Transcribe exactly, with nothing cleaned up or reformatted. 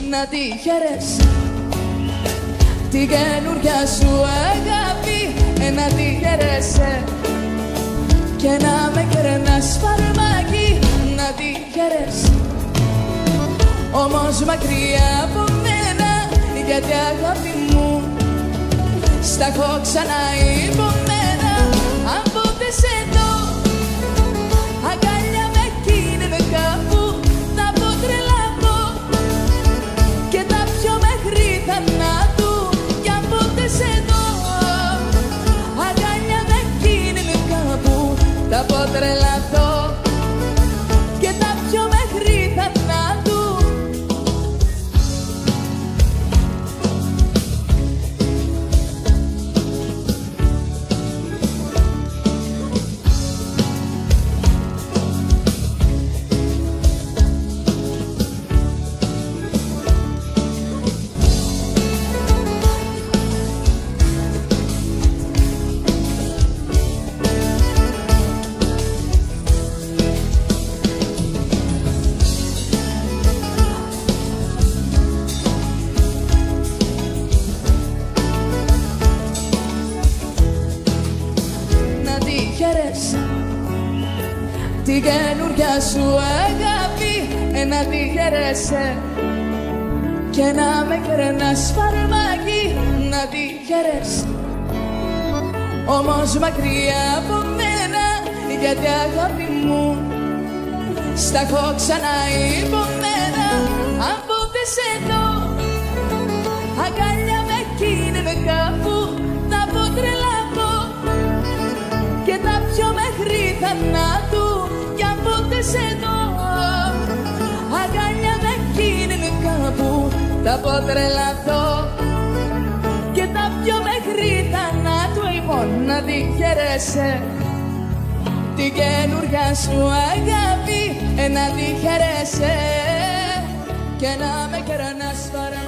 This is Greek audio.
να τη χαίρεσαι την καινούρια σου αγάπη, να τη χαίρεσαι και να με κερνάς φαρμάκι, να τη χαίρεσαι όμως μακριά από μένα, γιατί αγάπη μου στα έχω ξανά υπομένα. Αν ποτέ σε δω αγκαλιά με εκείνη κάπου, θα πω τρελαθώ και τα πιο μέχρι θανάτου. Κι αν ποτέ σε δω αγκαλιά με εκείνη κάπου, θα πω τρελαθώ και τα πιο μέχρι θανάτου. Την καινούρια σου αγάπη, να τη χαίρεσαι και να με κερνάς φαρμάκι, να τη χαίρεσαι όμως μακριά από μένα, γιατί αγάπη μου στα έχω ξανά υπομένα. Αν ποτέ σε δω αγκαλιά με εκείνη κάπου, θα πω τρελαθώ και τα πιο μέχρι θανάτου. Κι αν ποτέ σε δω αγκαλιά με εκείνη κάπου, θα πω τρελαθώ και τα πιο μέχρι θανάτου. Λοιπόν, να τη χαίρεσαι την καινούρια σου αγάπη, να τη χαίρεσαι και να με κερνάς παρά.